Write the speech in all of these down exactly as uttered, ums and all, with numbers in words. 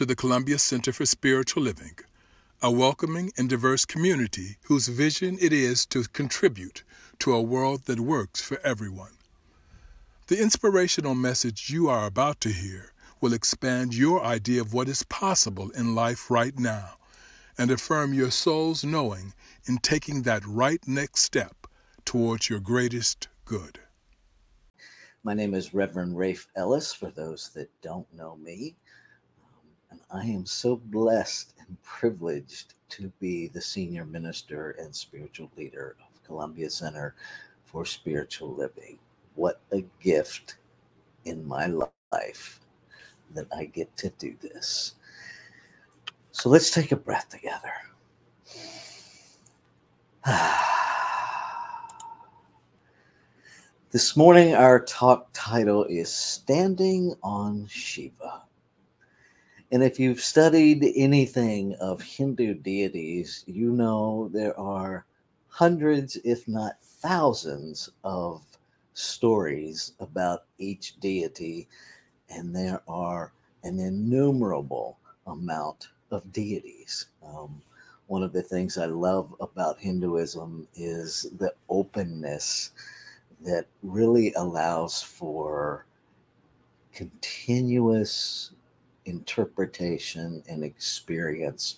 to the Columbia Center for Spiritual Living, a welcoming and diverse community whose vision it is to contribute to a world that works for everyone. The inspirational message you are about to hear will expand your idea of what is possible in life right now and affirm your soul's knowing in taking that right next step towards your greatest good. My name is Reverend Rafe Ellis, for those that don't know me. Um, and I am so blessed and privileged to be the senior minister and spiritual leader of Columbia Center for Spiritual Living. What a gift in my life that I get to do this. So let's take a breath together. This morning, our talk title is Standing on Shiva. And if you've studied anything of Hindu deities, you know there are hundreds, if not thousands, of stories about each deity, and there are an innumerable amount of deities. Um, one of the things I love about Hinduism is the openness that really allows for continuous interpretation and experience,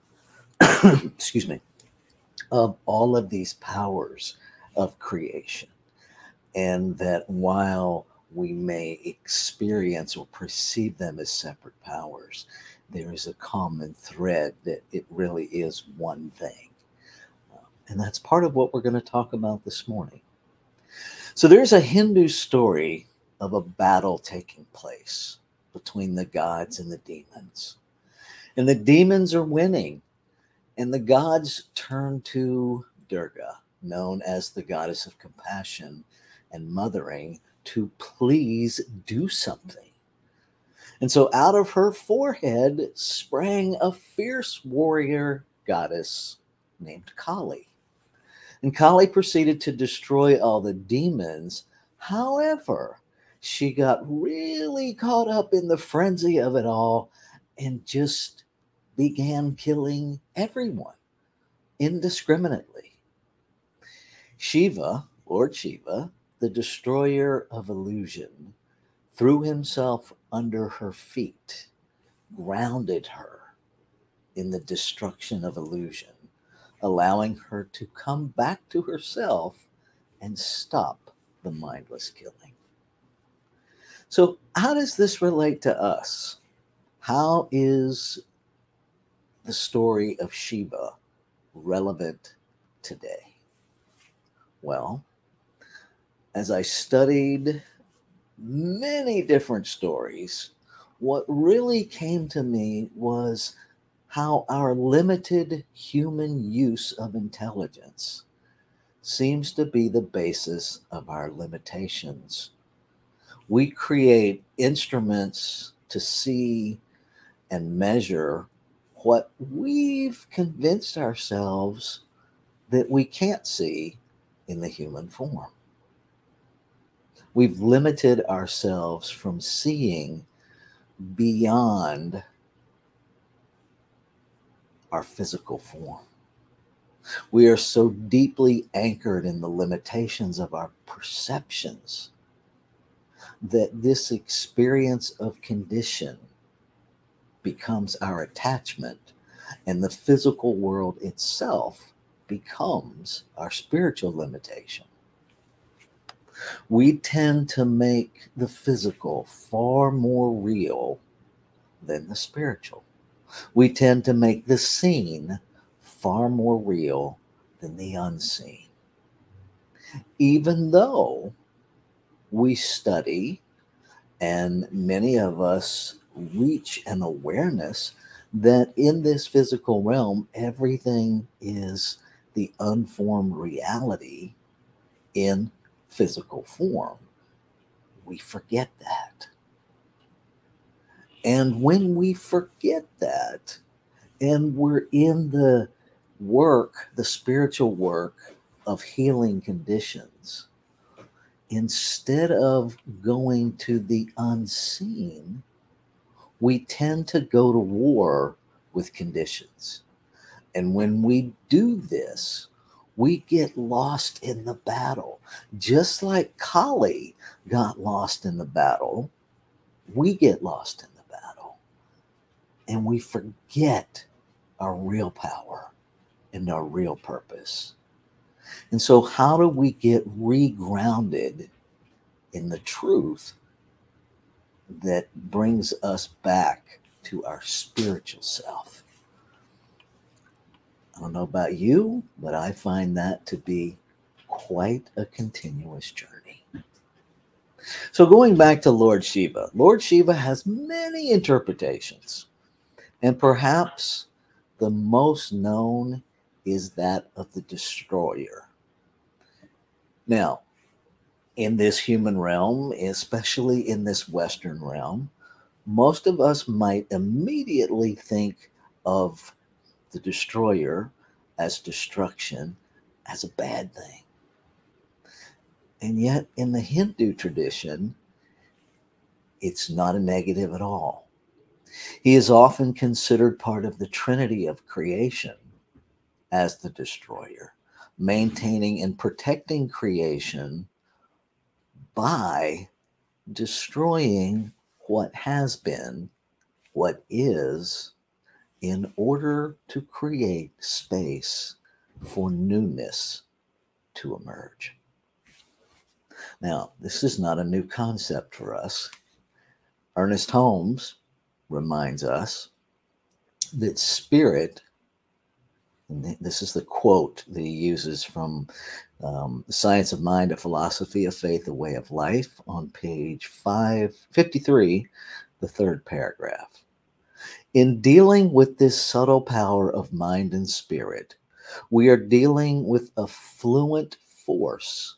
excuse me, of all of these powers of creation. And that while we may experience or perceive them as separate powers, there is a common thread that it really is one thing. Uh, and that's part of what we're going to talk about this morning. So there's a Hindu story of a battle taking place between the gods and the demons. And the demons are winning, and the gods turn to Durga, known as the goddess of compassion and mothering, to please do something. And so out of her forehead sprang a fierce warrior goddess named Kali. And Kali proceeded to destroy all the demons. However, she got really caught up in the frenzy of it all and just began killing everyone indiscriminately. Shiva, Lord Shiva, the destroyer of illusion, threw himself under her feet, grounded her in the destruction of illusion, allowing her to come back to herself and stop the mindless killing. So, how does this relate to us? How is the story of Shiva relevant today? Well, as I studied many different stories, what really came to me was how our limited human use of intelligence seems to be the basis of our limitations. We create instruments to see and measure what we've convinced ourselves that we can't see in the human form. We've limited ourselves from seeing beyond our physical form. We are so deeply anchored in the limitations of our perceptions that this experience of condition becomes our attachment, and the physical world itself becomes our spiritual limitation. We tend to make the physical far more real than the spiritual. We tend to make the seen far more real than the unseen. Even though we study, and many of us reach an awareness that in this physical realm, everything is the unformed reality in physical form, we forget that. And when we forget that, and we're in the work, the spiritual work of healing conditions, instead of going to the unseen, we tend to go to war with conditions. And when we do this, we get lost in the battle. Just like Kali got lost in the battle, we get lost in the battle. And we forget our real power and our real purpose. And so, how do we get regrounded in the truth that brings us back to our spiritual self? I don't know about you, but I find that to be quite a continuous journey. So, going back to Lord Shiva, Lord Shiva has many interpretations, and perhaps the most known is that of the destroyer. Now, in this human realm, especially in this Western realm, most of us might immediately think of the destroyer as destruction, as a bad thing. And yet, in the Hindu tradition, it's not a negative at all. He is often considered part of the trinity of creation as the destroyer, maintaining and protecting creation by destroying what has been, what is, in order to create space for newness to emerge. Now, this is not a new concept for us. Ernest Holmes reminds us that spirit, and this is the quote that he uses from um, The Science of Mind, A Philosophy of Faith, A Way of Life, on page five fifty-three, the third paragraph. In dealing with this subtle power of mind and spirit, we are dealing with a fluent force.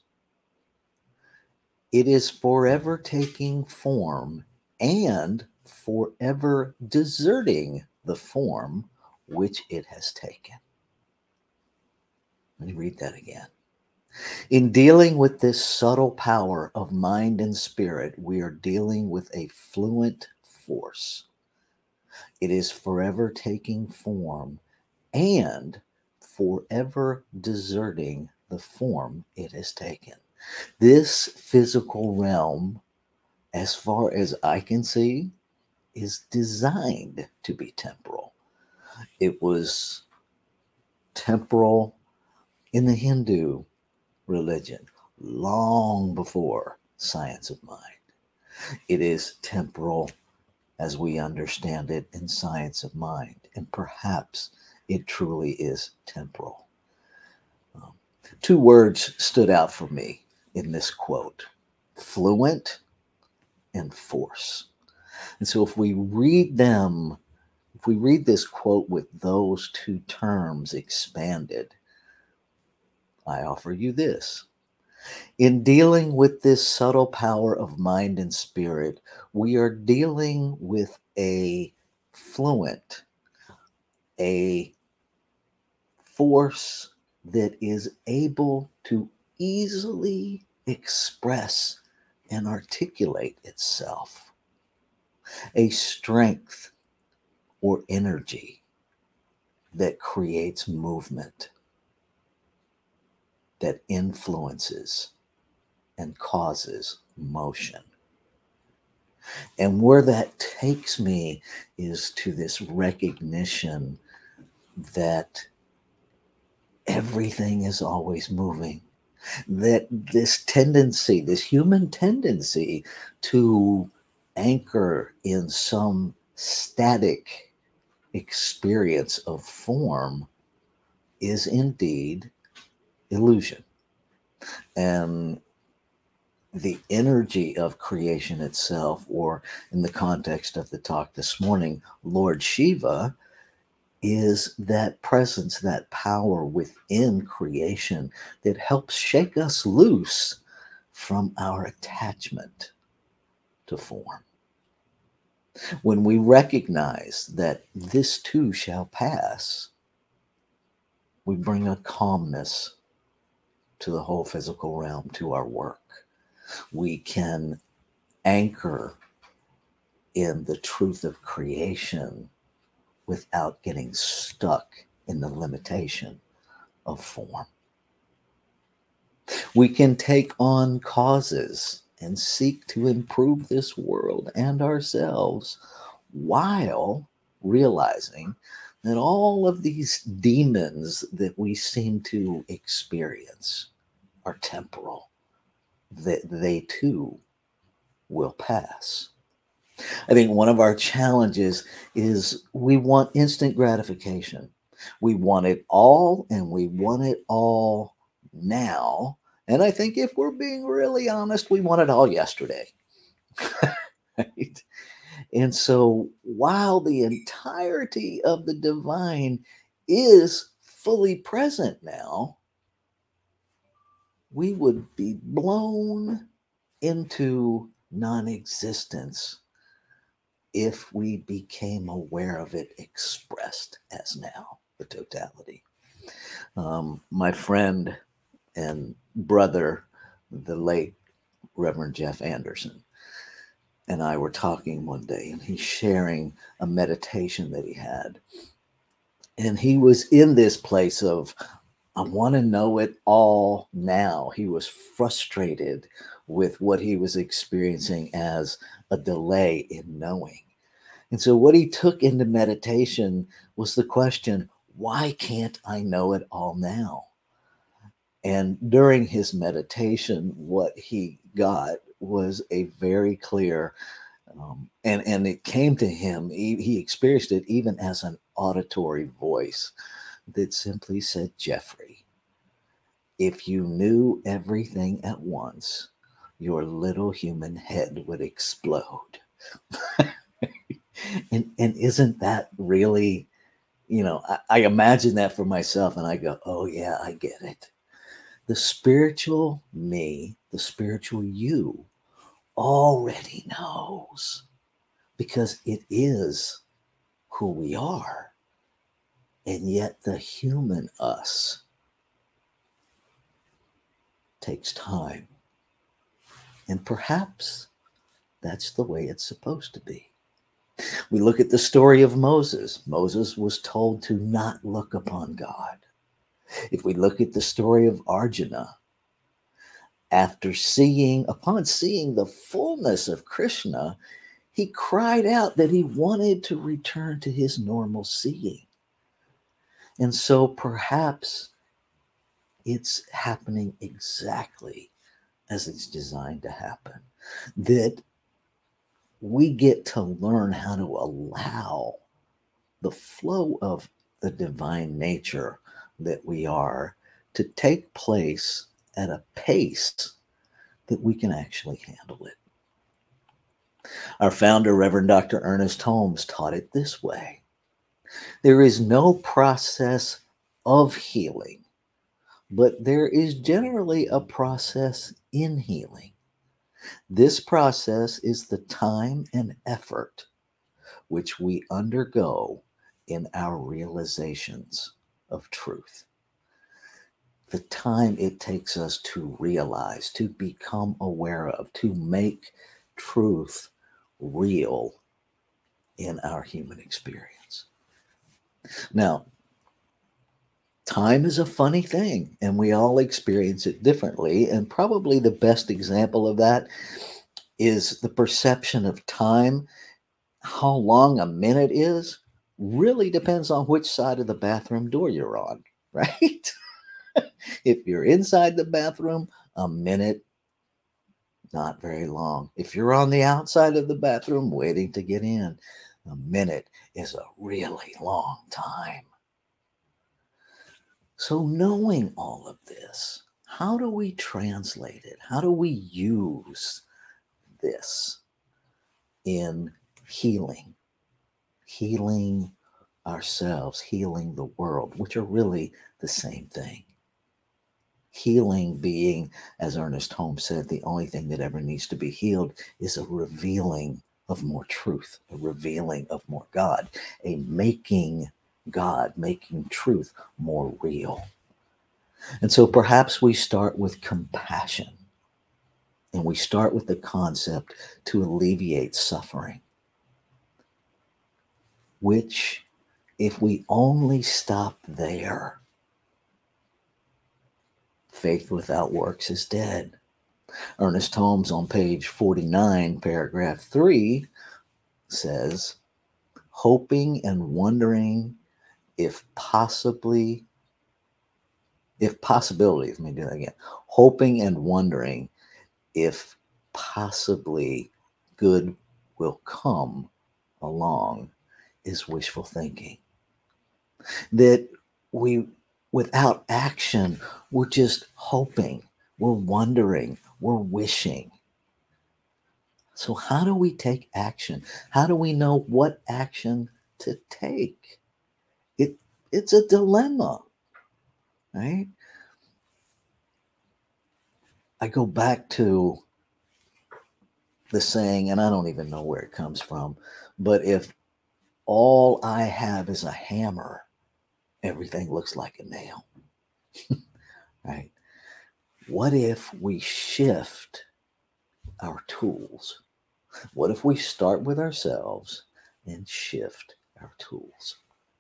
It is forever taking form and forever deserting the form which it has taken. Let me read that again. In dealing with this subtle power of mind and spirit, we are dealing with a fluent force. It is forever taking form and forever deserting the form it has taken. This physical realm, as far as I can see, is designed to be temporal. It was temporal in the Hindu religion long before Science of Mind. It is temporal as we understand it in Science of Mind, and perhaps it truly is temporal. Um, two words stood out for me in this quote: fluent and force. And so if we read them, if we read this quote with those two terms expanded, I offer you this. In dealing with this subtle power of mind and spirit, we are dealing with a fluent, a force that is able to easily express and articulate itself, a strength or energy that creates movement, that influences and causes motion. And where that takes me is to this recognition that everything is always moving, that this tendency, this human tendency to anchor in some static experience of form is indeed illusion. And the energy of creation itself, or in the context of the talk this morning, Lord Shiva, is that presence, that power within creation that helps shake us loose from our attachment to form. When we recognize that this too shall pass, we bring a calmness to the whole physical realm, to our work. We can anchor in the truth of creation without getting stuck in the limitation of form. We can take on causes and seek to improve this world and ourselves while realizing that all of these demons that we seem to experience are temporal, that they too will pass. I think one of our challenges is we want instant gratification. We want it all, and we want it all now. And I think if we're being really honest, we want it all yesterday. Right? And so while the entirety of the divine is fully present now, we would be blown into non-existence if we became aware of it expressed as now, the totality. Um, my friend and brother, the late Reverend Jeff Anderson, and I were talking one day, and he's sharing a meditation that he had. And he was in this place of, I want to know it all now. He was frustrated with what he was experiencing as a delay in knowing. And so what he took into meditation was the question, why can't I know it all now? And during his meditation, what he got was a very clear, um, and, and it came to him, he, he experienced it even as an auditory voice that simply said, Jeffrey, if you knew everything at once, your little human head would explode. and, and isn't that really, you know, I, I imagine that for myself and I go, oh yeah, I get it. The spiritual me, the spiritual you already knows because it is who we are. And yet the human us takes time. And perhaps that's the way it's supposed to be. We look at the story of Moses. Moses was told to not look upon God. If we look at the story of Arjuna, after seeing, upon seeing the fullness of Krishna, he cried out that he wanted to return to his normal seeing. And so perhaps it's happening exactly as it's designed to happen, that we get to learn how to allow the flow of the divine nature that we are to take place at a pace that we can actually handle it. Our founder, Reverend Doctor Ernest Holmes, taught it this way. There is no process of healing, but there is generally a process in healing. This process is the time and effort which we undergo in our realizations of truth. The time it takes us to realize, to become aware of, to make truth real in our human experience. Now, time is a funny thing, and we all experience it differently. And probably the best example of that is the perception of time. How long a minute is really depends on which side of the bathroom door you're on, right? If you're inside the bathroom, a minute, not very long. If you're on the outside of the bathroom waiting to get in, a minute is a really long time. So knowing all of this, how do we translate it? How do we use this in healing? Healing ourselves, healing the world, which are really the same thing. Healing being, as Ernest Holmes said, the only thing that ever needs to be healed is a revealing of more truth, a revealing of more God, a making God, making truth more real. And so perhaps we start with compassion, and we start with the concept to alleviate suffering. which, if we only stop there, faith without works is dead. Ernest Holmes on page forty-nine, paragraph three says, hoping and wondering if possibly, if possibilities, let me do that again, hoping and wondering if possibly good will come along is wishful thinking. That we, without action, we're just hoping, we're wondering, we're wishing. So how do we take action? How do we know what action to take? It, it's a dilemma, right? I go back to the saying, and I don't even know where it comes from, but if all I have is a hammer, everything looks like a nail, right? What if we shift our tools? What if we start with ourselves and shift our tools?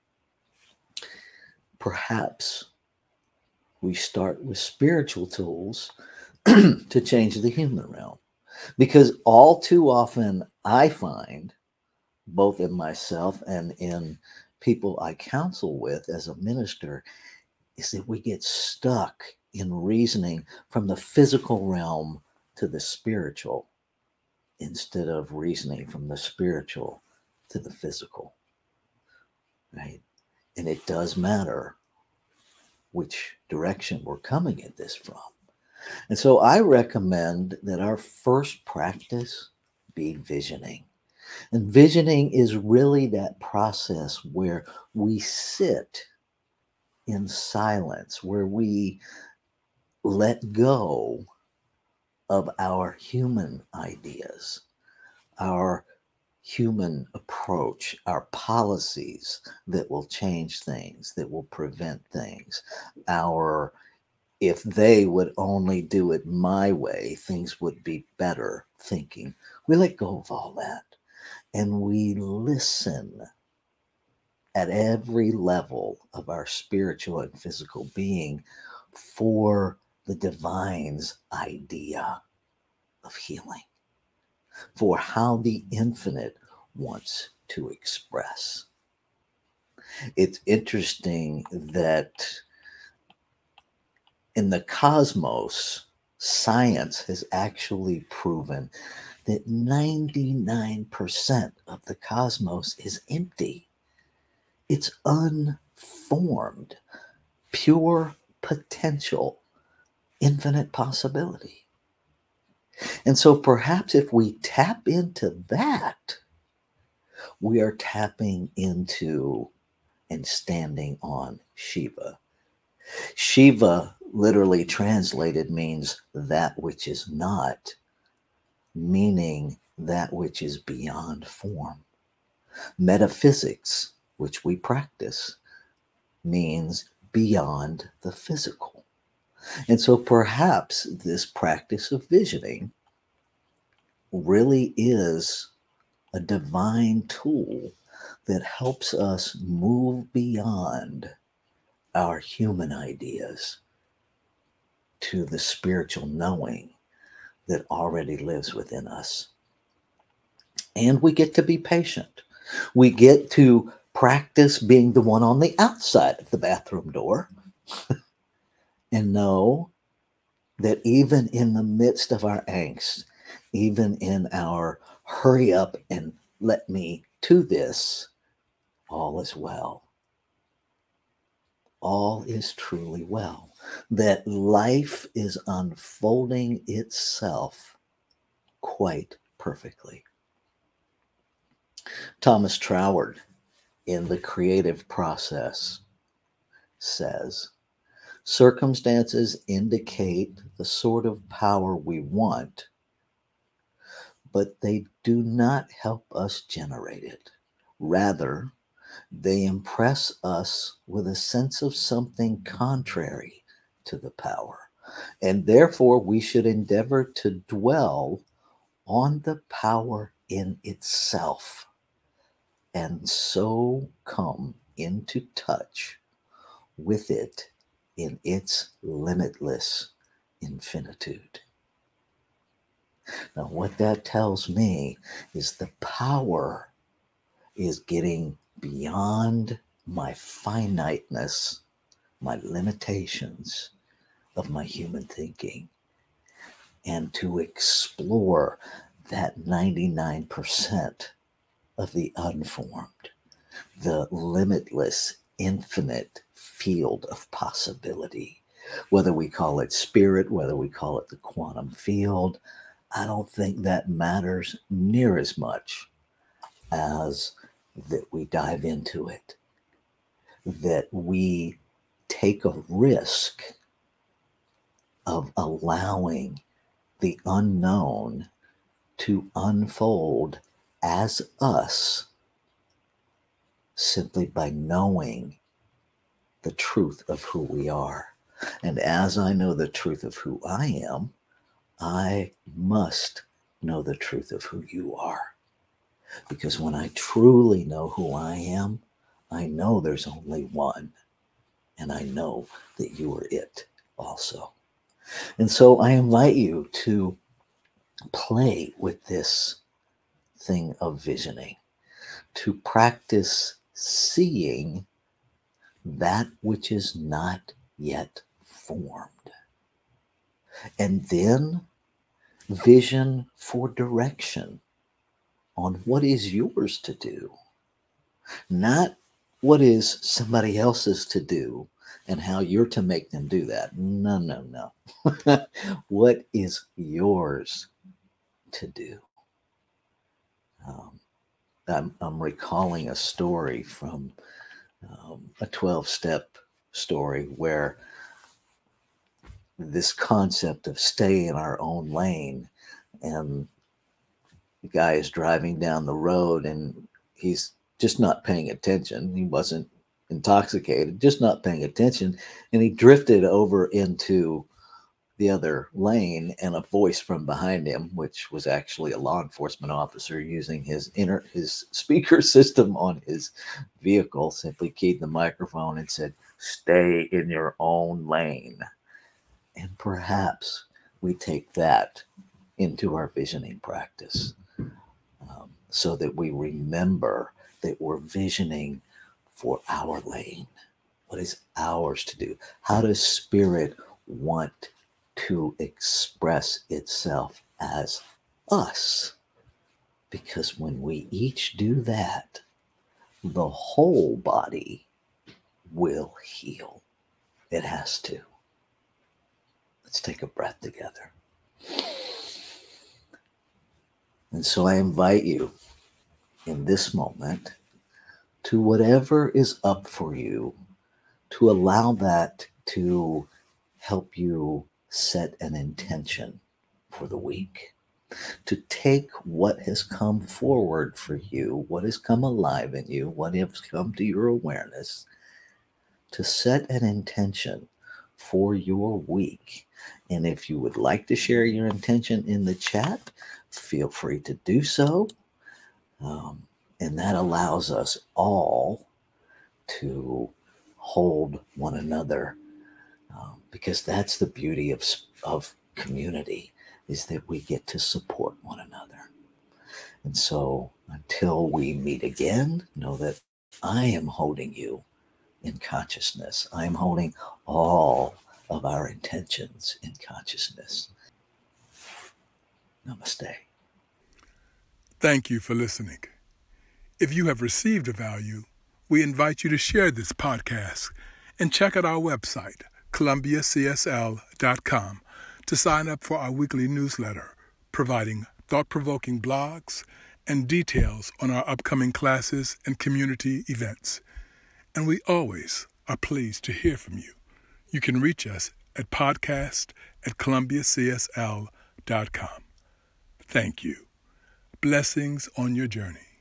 Perhaps we start with spiritual tools to change the human realm. Because all too often I find, both in myself and in people I counsel with as a minister, is that we get stuck in reasoning from the physical realm to the spiritual instead of reasoning from the spiritual to the physical, right? And it does matter which direction we're coming at this from. And so I recommend that our first practice be visioning. And visioning is really that process where we sit in silence, where we let go of our human ideas, our human approach, our policies that will change things, that will prevent things, our if they would only do it my way, things would be better thinking. We let go of all that and we listen at every level of our spiritual and physical being for the divine's idea of healing, for how the infinite wants to express. It's interesting that in the cosmos, science has actually proven that ninety-nine percent of the cosmos is empty. It's unformed, pure potential, infinite possibility. And so perhaps if we tap into that, we are tapping into and standing on Shiva. Shiva, literally translated, means that which is not, meaning that which is beyond form. Metaphysics, which we practice, means beyond the physical. And so perhaps this practice of visioning really is a divine tool that helps us move beyond our human ideas to the spiritual knowing that already lives within us. And we get to be patient. We get to practice being the one on the outside of the bathroom door and know that even in the midst of our angst, even in our hurry up and let me to this, all is well. All is truly well. That life is unfolding itself quite perfectly. Thomas Troward, in The Creative Process, says, circumstances indicate the sort of power we want, but they do not help us generate it. Rather, they impress us with a sense of something contrary to the power, and therefore we should endeavor to dwell on the power in itself, and so come into touch with it in its limitless infinitude. Now, what that tells me is the power is getting beyond my finiteness, my limitations of my human thinking, and to explore that ninety-nine percent of the unformed, the limitless, infinite field of possibility. Whether we call it spirit, whether we call it the quantum field, I don't think that matters near as much as that we dive into it, that we take a risk of allowing the unknown to unfold as us simply by knowing the truth of who we are. And as I know the truth of who I am, I must know the truth of who you are. Because when I truly know who I am, I know there's only one. And I know that you are it also. And so I invite you to play with this thing of visioning, to practice seeing that which is not yet formed. And then vision for direction on what is yours to do, not what is somebody else's to do and how you're to make them do that. No, no, no. What is yours to do? Um, I'm, I'm recalling a story from um, a twelve-step story where this concept of stay in our own lane, and the guy is driving down the road and he's just not paying attention. He wasn't intoxicated, just not paying attention. And he drifted over into the other lane, and a voice from behind him, which was actually a law enforcement officer using his inner his speaker system on his vehicle, simply keyed the microphone and said, "Stay in your own lane." And perhaps we take that into our visioning practice, um, so that we remember that we're visioning for our lane. What is ours to do? How does spirit want to express itself as us? Because when we each do that, the whole body will heal. It has to. Let's take a breath together. And so I invite you in this moment to whatever is up for you, to allow that to help you set an intention for the week, to take what has come forward for you, what has come alive in you, what has come to your awareness, to set an intention for your week. And if you would like to share your intention in the chat, feel free to do so. Um, and that allows us all to hold one another, um, because that's the beauty of, of community, is that we get to support one another. And so until we meet again, know that I am holding you in consciousness. I am holding all of our intentions in consciousness. Namaste. Thank you for listening. If you have received a value, we invite you to share this podcast and check out our website, columbia c s l dot com, to sign up for our weekly newsletter, providing thought-provoking blogs and details on our upcoming classes and community events. And we always are pleased to hear from you. You can reach us at podcast at columbia c s l dot com. Thank you. Blessings on your journey.